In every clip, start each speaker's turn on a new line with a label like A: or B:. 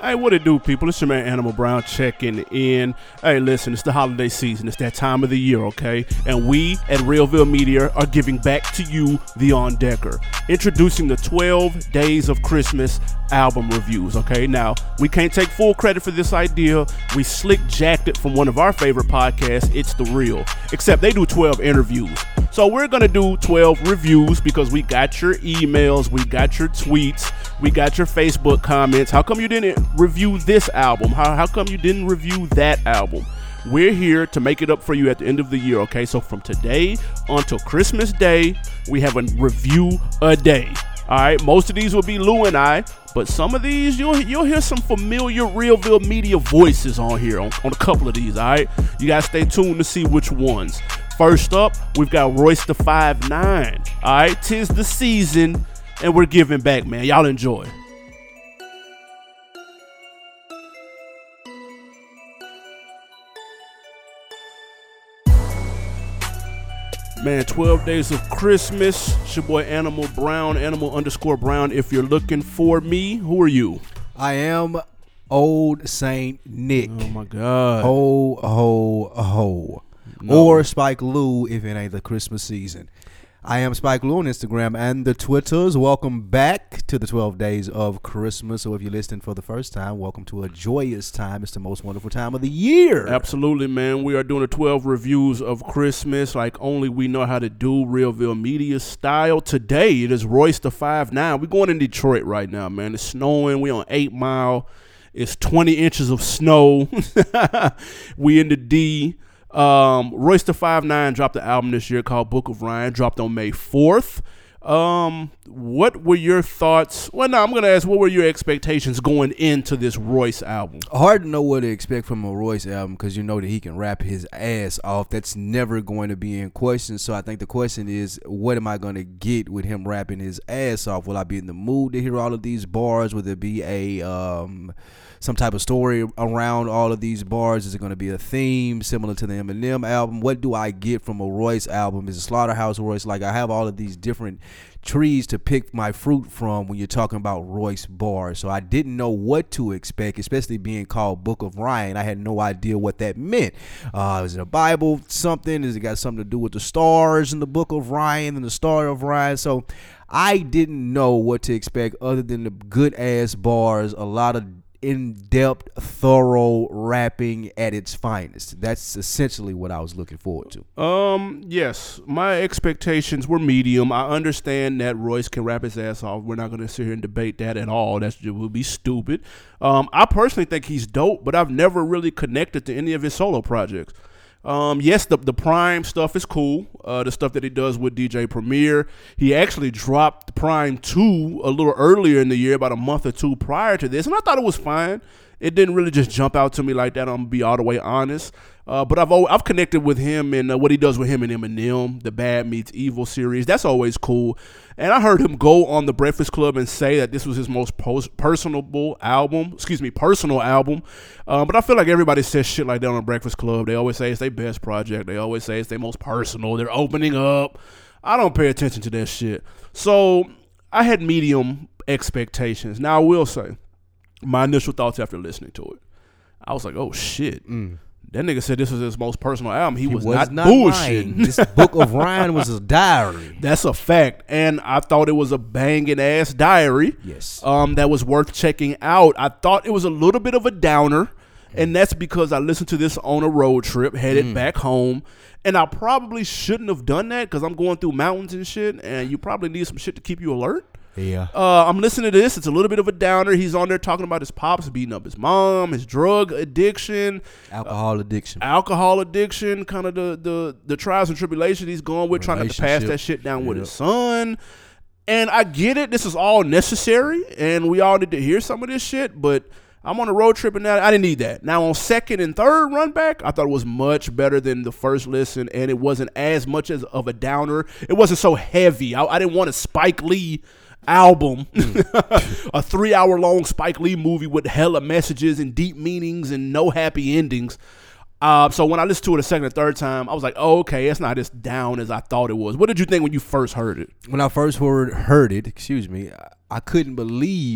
A: Hey, what it do, people? It's your man Animal Brown checking in. Hey, listen, it's the holiday season. It's that time of the year, okay? And we at Realville Media are giving back to you, the On Decker, introducing the 12 Days of Christmas album reviews, okay? Now, we can't take full credit for this idea. We slick jacked it from one of our favorite podcasts, It's The Real, except they do 12 interviews. So we're going to do 12 reviews because we got your emails, we got your tweets, we got your Facebook comments. How come you didn't review this album? How come you didn't review that album? We're here to make it up for you at the end of the year, okay? So from today until Christmas Day, we have a review a day. All right, most of these will be Lou and I, but some of these you'll hear some familiar Realville Media voices on here on a couple of these. All right, you guys stay tuned to see which ones. First up, we've got Royce the 5'9". All right, 'tis the season, and we're giving back, man. Y'all enjoy. Man, 12 Days of Christmas. It's your boy Animal Brown, Animal_Brown. If you're looking for me, who are you?
B: I am Old Saint Nick.
A: Oh my God.
B: Ho, ho, ho.
A: No.
B: Or Spike Lou if it ain't the Christmas season. I am Spike Lou on Instagram and the Twitters. Welcome back to the 12 Days of Christmas. So if you're listening for the first time, welcome to a joyous time. It's the most wonderful time of the year.
A: Absolutely, man. We are doing the 12 reviews of Christmas like only we know how to do, Realville Media style. Today, it is Royce the 5'9". We're going in Detroit right now, man. It's snowing. We on 8 Mile. It's 20 inches of snow. We in the D. Royce the 5'9" dropped the album this year called Book of Ryan, dropped on May 4th. What were your thoughts? Well, no, I'm going to ask, what were your expectations going into this Royce album?
B: Hard to know what to expect from a Royce album because you know that he can rap his ass off. That's never going to be in question. So I think the question is, what am I going to get with him rapping his ass off? Will I be in the mood to hear all of these bars? Will there be a some type of story around all of these bars? Is it going to be a theme similar to the Eminem album? What do I get from a Royce album? Is a Slaughterhouse Royce? Like, I have all of these different trees to pick my fruit from when you're talking about Royce bars. So I didn't know what to expect, especially being called Book of Ryan. I had no idea what that meant. Is it a Bible something? Is it got something to do with the stars in the Book of Ryan and the Star of Ryan? So I didn't know what to expect other than the good ass bars, a lot of in-depth, thorough rapping at its finest. That's essentially what I was looking forward to.
A: Yes, my expectations were medium. I understand that Royce can rap his ass off. We're not going to sit here and debate that at all. That would be stupid. I personally think he's dope, but I've never really connected to any of his solo projects. Yes, the Prime stuff is cool. The stuff that he does with DJ Premier. He actually dropped Prime 2 a little earlier in the year, about a month or two prior to this, and I thought it was fine. It didn't really just jump out to me like that. I'm gonna be all the way honest. But I've connected with him and what he does with him and Eminem, the Bad Meets Evil series. That's always cool. And I heard him go on the Breakfast Club and say that this was his most personal album. But I feel like everybody says shit like that on the Breakfast Club. They always say it's their best project. They always say it's their most personal. They're opening up. I don't pay attention to that shit. So I had medium expectations. Now I will say, my initial thoughts after listening to it, I was like, oh shit. That nigga said this was his most personal album. He was not bullshitting.
B: This Book of Ryan was a diary.
A: That's a fact. And I thought it was a banging ass diary.
B: Yes.
A: That was worth checking out. I thought it was a little bit of a downer. And that's because I listened to this on a road trip, headed back home. And I probably shouldn't have done that because I'm going through mountains and shit. And you probably need some shit to keep you alert.
B: Yeah.
A: I'm listening to this. It's a little bit of a downer. He's on there talking about his pops beating up his mom, his drug addiction,
B: alcohol addiction,
A: kind of the trials and tribulations he's going with, trying to pass that shit down with his son. And I get it. This is all necessary, and we all need to hear some of this shit. But I'm on a road trip, and I didn't need that. Now on second and third run back, I thought it was much better than the first listen, and it wasn't as much as of a downer. It wasn't so heavy. I didn't want a Spike Lee album, a 3-hour long Spike Lee movie with hella messages and deep meanings and no happy endings. So when I listened to it a second and third time, I was like, oh, okay, it's not as down as I thought it was. What did you think when you first heard it?
B: When I first heard it, I couldn't believe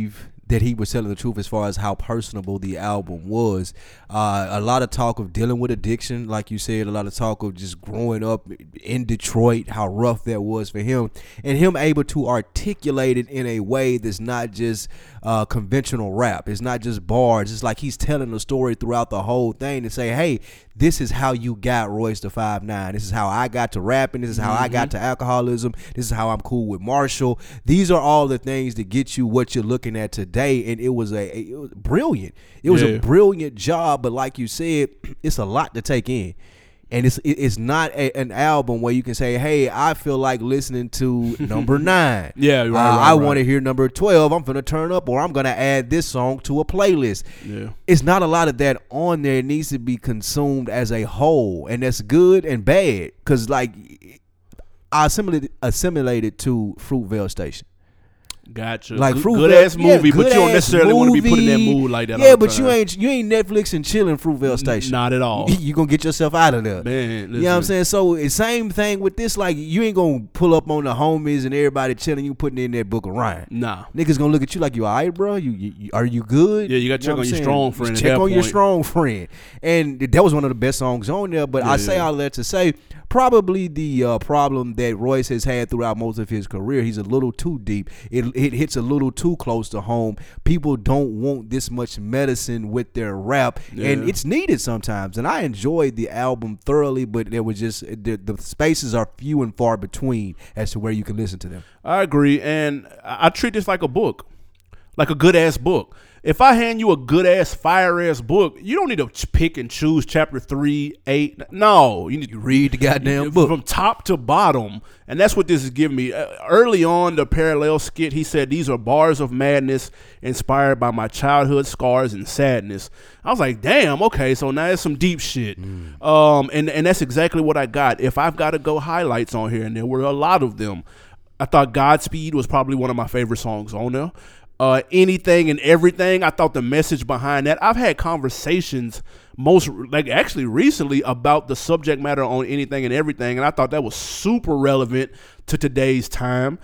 B: that he was telling the truth as far as how personable the album was. A lot of talk of dealing with addiction, like you said, a lot of talk of just growing up in Detroit, how rough that was for him, and him able to articulate it in a way that's not just conventional rap. It's not just bars. It's like he's telling a story throughout the whole thing to say, hey, this is how you got Royce da 5'9". This is how I got to rapping. This is how I got to alcoholism. This is how I'm cool with Marshall. These are all the things that get you what you're looking at today. And it was brilliant. It was a brilliant job. But like you said, it's a lot to take in. And it's not an album where you can say, hey, I feel like listening to number 9. I want to hear number 12. I'm going to turn up, or I'm going to add this song to a playlist. Yeah. It's not a lot of that on there. It needs to be consumed as a whole. And that's good and bad. Because, like, I assimilated to Fruitvale Station.
A: Gotcha. Like good ass movie, but you don't necessarily want to be put in that mood like that.
B: Yeah, but you ain't Netflix and chilling Fruitvale Station.
A: Not at all.
B: You gonna get yourself out of there.
A: Man, listen.
B: You know what I'm saying? So it's same thing with this. Like you ain't gonna pull up on the homies and everybody chilling. You putting in that Book of Ryan.
A: Nah,
B: niggas gonna look at you like you alright, bro. You are you good?
A: Yeah, you gotta check on your strong friend.
B: Check on your strong friend. And that was one of the best songs on there. But I say all that to say, probably the problem that Royce has had throughout most of his career, he's a little too deep. It hits a little too close to home. People don't want this much medicine with their rap, and it's needed sometimes. And I enjoyed the album thoroughly, but there was just the spaces are few and far between as to where you can listen to them.
A: I agree, and I treat this like a book, like a good ass book. If I hand you a good-ass, fire-ass book, you don't need to pick and choose chapter 3, 8. No. You need to
B: read the goddamn book.
A: From top to bottom. And that's what this is giving me. Early on, the Parallel skit, he said, these are bars of madness inspired by my childhood scars and sadness. I was like, damn, okay, so now it's some deep shit. And that's exactly what I got. If I've got to go highlights on here, and there were a lot of them, I thought Godspeed was probably one of my favorite songs on there. Anything and Everything, I thought the message behind that, I've had conversations actually recently about the subject matter on Anything and Everything, and I thought that was super relevant to today's time.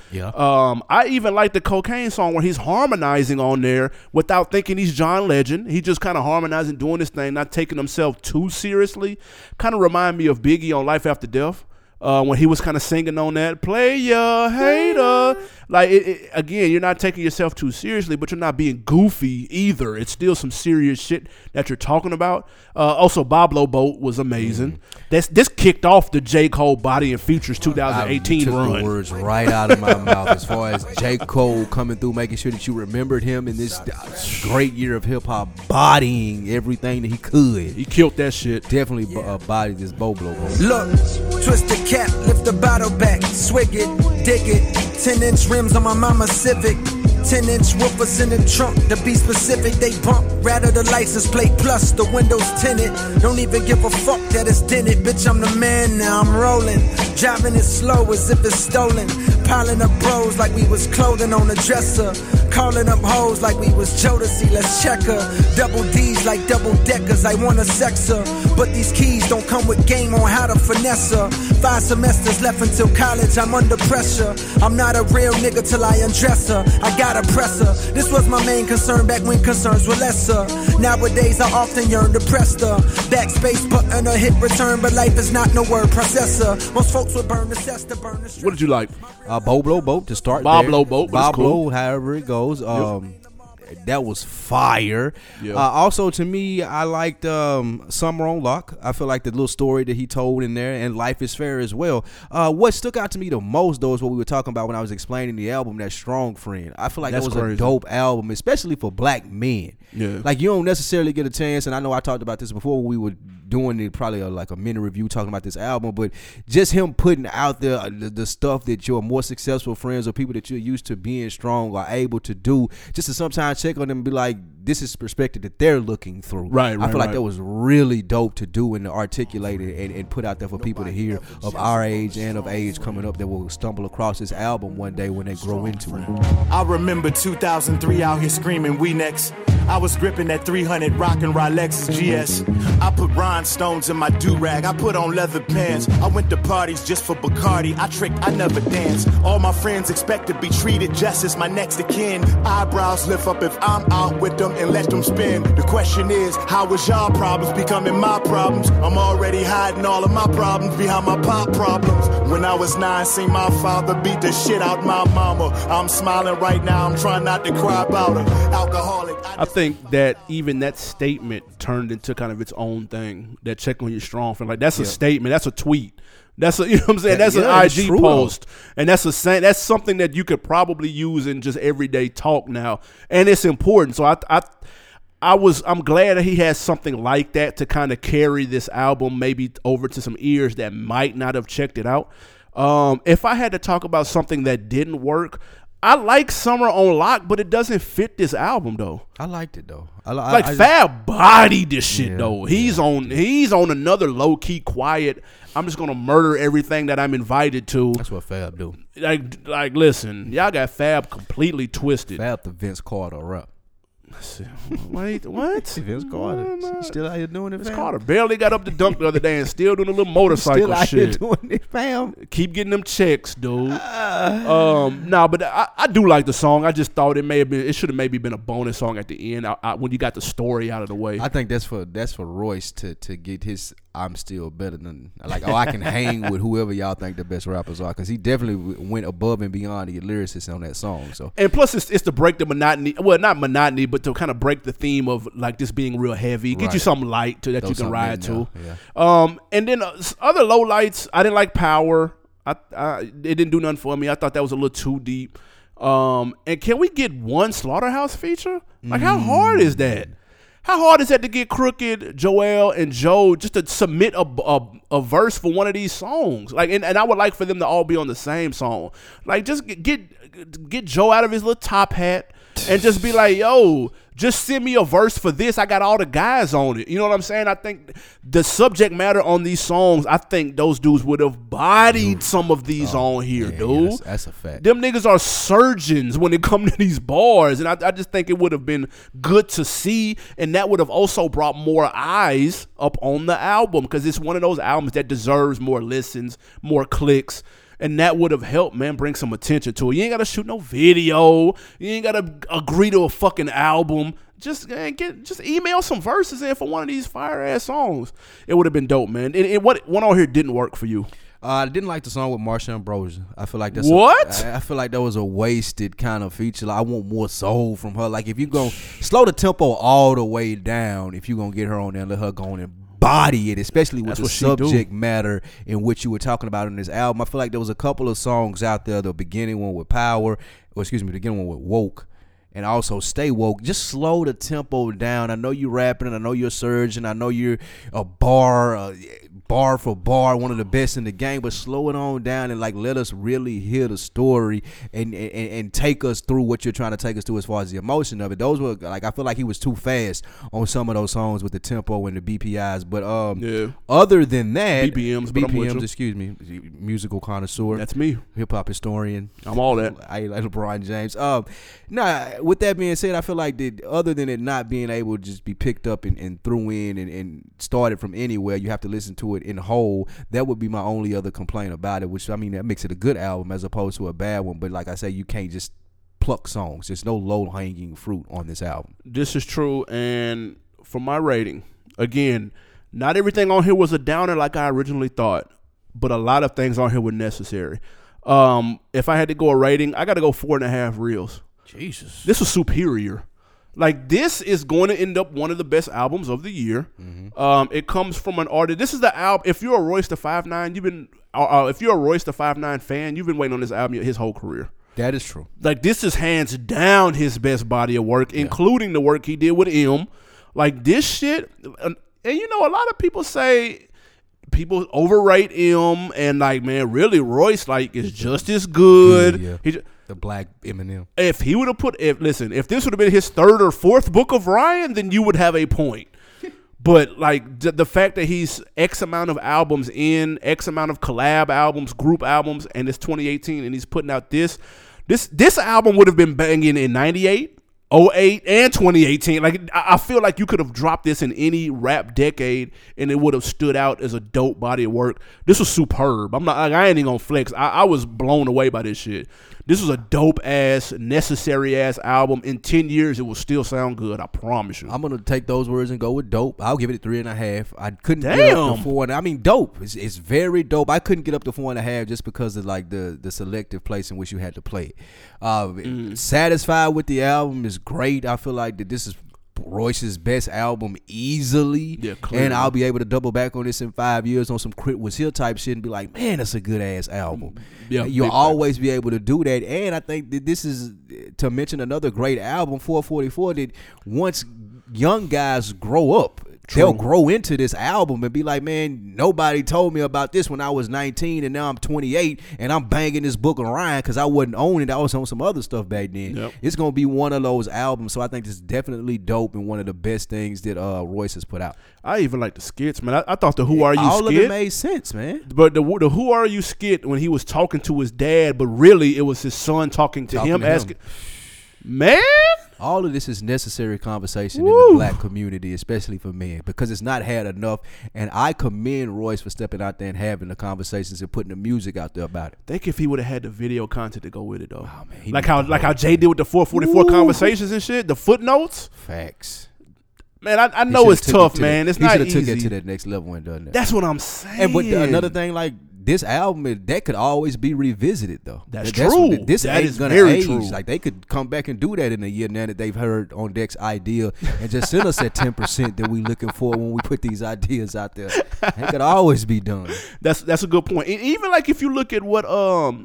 A: I even like the Cocaine song where he's harmonizing on there without thinking he's John Legend. He just kind of harmonizing, doing this thing, not taking himself too seriously. Kind of remind me of Biggie on Life After Death. When he was kind of singing on that, play ya hater. Like, again, you're not taking yourself too seriously, but you're not being goofy either. It's still some serious shit that you're talking about. Also, Pablo Boat was amazing. This kicked off the J. Cole Body and Features 2018
B: run.
A: Took
B: the words right out of my mouth as far as J. Cole coming through, making sure that you remembered him in this great year of hip-hop, bodying everything that he could.
A: He killed that shit.
B: Definitely bodied this Boblo.
C: Look, twist the cap, lift the bottle back, swig it, dig it. 10-inch rims on my mama Civic. 10-inch woofers in the trunk, to be specific, they bump. Rather the license plate plus the windows tinted. Don't even give a fuck that it's dented. Bitch, I'm the man now, I'm rolling. Driving it slow as if it's stolen. Piling up bros like we was clothing on a dresser. Calling up hoes like we was Jodeci, let's check her. Double D's like double deckers, I wanna sex her. But these keys don't come with game on how to finesse her. 5 semesters left until college, I'm under pressure. I'm not a real nigga till I undress her. I gotta press her. This was my main concern back when concerns were lesser. Nowadays I often yearn to press the backspace button or hit return, but life is not no word processor. Most folks would burn the cess to burn the stress.
A: What did you like?
B: Boblo Boat to start.
A: Boblo Boat.
B: Boblo,
A: cool.
B: However it goes. That was fire. Also, to me, I liked Summer on Lock. I feel like the little story that he told in there, and Life is Fair as well. What stuck out to me the most, though, is what we were talking about when I was explaining the album, that Strong Friend. I feel like that was crazy. A dope album, especially for black men. Like, you don't necessarily get a chance, and I know I talked about this before when we were doing it, probably like a mini review talking about this album, but just him putting out there the stuff that your more successful friends or people that you're used to being strong are able to do, just to sometimes check on them and be like, this is perspective that they're looking through. I feel like that was really dope to do and to articulate it and put out there for people to hear of our age and of age coming up that will stumble across this album one day when they grow into it.
D: I remember 2003 out here screaming, we next. I was gripping that 300 rockin' Rolex GS. I put rhinestones in my do-rag. I put on leather pants. I went to parties just for Bacardi. I tricked, I never danced. All my friends expect to be treated just as my next of kin. Eyebrows lift up if if I'm out with them and let them spin. The question is, how was y'all problems becoming my problems? I'm already hiding all of my problems behind my pop problems. When I was 9, seen my father beat the shit out my mama. I'm smiling right now, I'm trying not to cry about her. Alcoholic.
A: I think that even that statement turned into kind of its own thing. That check on your strong friend, like that's a statement, that's a tweet. That's a, you know what I'm saying? That's an IG post, and that's something that you could probably use in just everyday talk now, and it's important. So I'm glad that he has something like that to kind of carry this album maybe over to some ears that might not have checked it out. If I had to talk about something that didn't work, I like Summer on Lock, but it doesn't fit this album though.
B: I liked it though.
A: Fab bodied this shit though. He's on another low key quiet. I'm just gonna murder everything that I'm invited to.
B: That's what Fab do.
A: Like listen, y'all got Fab completely twisted.
B: Fab the Vince Carter rap.
A: Wait, what?
B: Vince Carter still out here doing it.
A: Vince Carter barely got up to dunk the other day and still doing a little motorcycle
B: still out
A: shit.
B: Here doing it, fam.
A: Keep getting them checks, dude. But I do like the song. I just thought it should have maybe been a bonus song at the end when you got the story out of the way.
B: I think that's for Royce to get his I'm still better than I can hang with whoever y'all think the best rappers are, because he definitely went above and beyond the lyricist on that song. So
A: and plus it's to break the monotony. Well, not monotony, but to kind of break the theme of like this being real heavy. Get you something light that you can ride to.
B: Yeah.
A: And then other low lights. I didn't like Power. It didn't do nothing for me. I thought that was a little too deep. And can we get one Slaughterhouse feature? Like how hard is that? How hard is that to get Crooked, Joel, and Joe just to submit a verse for one of these songs? Like, and I would like for them to all be on the same song. Like, just get Joe out of his little top hat and just be like, yo, just send me a verse for this. I got all the guys on it. You know what I'm saying? I think the subject matter on these songs, I think those dudes would have bodied some of these on here, dude.
B: That's a fact.
A: Them niggas are surgeons when it come to these bars, and I just think it would have been good to see, and that would have also brought more eyes up on the album, because it's one of those albums that deserves more listens, more clicks. And that would have helped, man, bring some attention to it. You ain't got to shoot no video. You ain't got to agree to a fucking album. Just email some verses in for one of these fire-ass songs. It would have been dope, man. And what one on here didn't work for you?
B: I didn't like the song with Marsha Ambrosia. I feel like I feel like that was a wasted kind of feature. Like, I want more soul from her. Like, if you go slow the tempo all the way down, if you gonna get her on there, let her go on and body it, especially with the subject matter in which you were talking about in this album. I feel like there was a couple of songs out there, the beginning one with Power, the beginning one with Woke, and also Stay Woke. Just slow the tempo down. I know you're rapping, and I know you're a surgeon. I know you're a bar for bar, one of the best in the game, but slow it on down and like let us really hear the story and take us through what you're trying to take us through as far as the emotion of it. Those were like, I feel like he was too fast on some of those songs with the tempo and the BPIs. But other than that, BPMs, excuse me, musical connoisseur.
A: That's me,
B: hip hop historian.
A: I'm all that.
B: I like LeBron James. With that being said, I feel like that other than it not being able to just be picked up and threw in and started from anywhere, you have to listen to it in whole. That would be my only other complaint about it, which, I mean, that makes it a good album as opposed to a bad one. But like I say, you can't just pluck songs. There's no low-hanging fruit on this album. This
A: is true. And for my rating, again, not everything on here was a downer like I originally thought, but a lot of things on here were necessary. If I had to go a rating, I got to go 4.5 reels.
B: Jesus.
A: This was superior. Like, this is going to end up one of the best albums of the year. Mm-hmm. It comes from an artist. This is the album. If you're a Royce da 5'9", if you're a Royce da 5'9" fan, you've been waiting on this album his whole career.
B: That is true.
A: Like, this is hands down his best body of work, including the work he did with M. Like, this shit, and you know, a lot of people say people overrate M, and like, man, really Royce like is just as good.
B: Yeah. The Black Eminem.
A: If he would have if this would have been his third or fourth Book of Ryan, then you would have a point. But like the fact that he's X amount of albums in, X amount of collab albums, group albums, and it's 2018 and he's putting out this album would have been banging in 98, 08, and 2018. Like, I feel like you could have dropped this in any rap decade and it would have stood out as a dope body of work. This was superb. I ain't even gonna flex. I was blown away by this shit. This was a dope ass, necessary ass album. In 10 years, it will still sound good. I promise you.
B: I'm gonna take those words and go with dope. I'll give it a 3.5. I couldn't get up to 4. I mean, dope. It's very dope. I couldn't get up to 4.5 just because of like the selective place in which you had to play it. Satisfied with the album is great. I feel like that this is Royce's best album easily, and I'll be able to double back on this in 5 years on some Crit Was Here type shit and be like, man, that's a good ass album. You'll always be able to do that. And I think that this is, to mention another great album, 444, that once young guys grow up, they'll grow into this album and be like, man, nobody told me about this when I was 19 and now I'm 28 and I'm banging this Book of Ryan because I wasn't owning it. I was on some other stuff back then. It's going to be one of those albums. So I think this is definitely dope and one of the best things that Royce has put out.
A: I even like the skits, man. I thought the Who Are You
B: all
A: skit.
B: All of it made sense, man.
A: But the Who Are You skit when he was talking to his dad, but really it was his son talking to him, asking, man.
B: All of this is necessary conversation in the black community, especially for men, because it's not had enough. And I commend Royce for stepping out there and having the conversations and putting the music out there about it.
A: Think if he would have had the video content to go with it, though. Oh, man, like how Jay did with the 444 conversations and shit, the footnotes.
B: Facts.
A: Man, I know it's tough, man. It's not easy.
B: He should have took it to that next level and done that.
A: That's what I'm saying.
B: And but another thing, like, this album, that could always be revisited, though.
A: That's true.
B: This
A: that
B: ain't gonna age. True. Like, they could come back and do that in a year now that they've heard On Deck's idea and just send us that 10% that we looking for when we put these ideas out there. It could always be done.
A: That's a good point. And even like if you look at what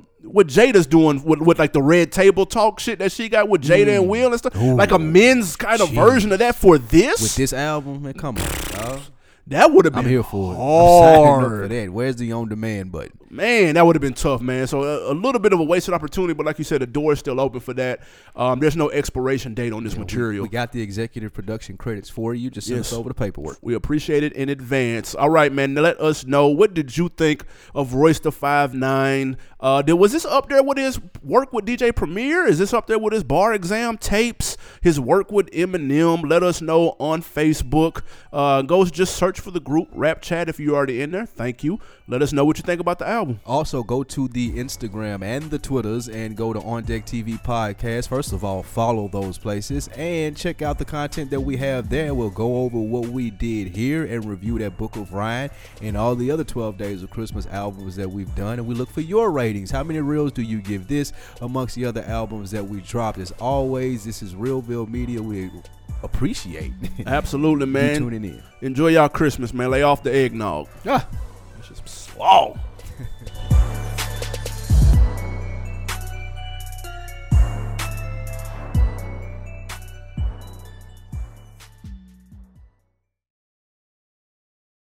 A: Jada's doing with like the Red Table Talk shit that she got with Jada and Will and stuff, like a men's kind of version of that for this.
B: With this album, man, come on, dog.
A: That would have been
B: I'm here for it.
A: Hard.
B: I'm signing up for that. Where's the on-demand button?
A: Man, that would have been tough, man. So a little bit of a wasted opportunity, but like you said, the door is still open for that. There's no expiration date on this material.
B: We got the executive production credits for you. Just send us over the paperwork.
A: We appreciate it in advance. All right, man. Now let us know, what did you think of Royce the 5'9"? Was this up there with his work with DJ Premier? Is this up there with his bar exam tapes? His work with Eminem? Let us know on Facebook. Go just search for the group Rap Chat if you're already in there. Thank you. Let us know what you think about the album.
B: Also, go to the Instagram and the Twitters and go to On Deck TV Podcast. First of all, follow those places and check out the content that we have there. We'll go over what we did here and review that Book of Ryan and all the other 12 Days of Christmas albums that we've done. And we look for your ratings. How many reels do you give this amongst the other albums that we dropped? As always, this is Realville Media. We appreciate
A: absolutely, man.
B: You tuning in.
A: Enjoy y'all Christmas, man. Lay off the eggnog. It's just slow.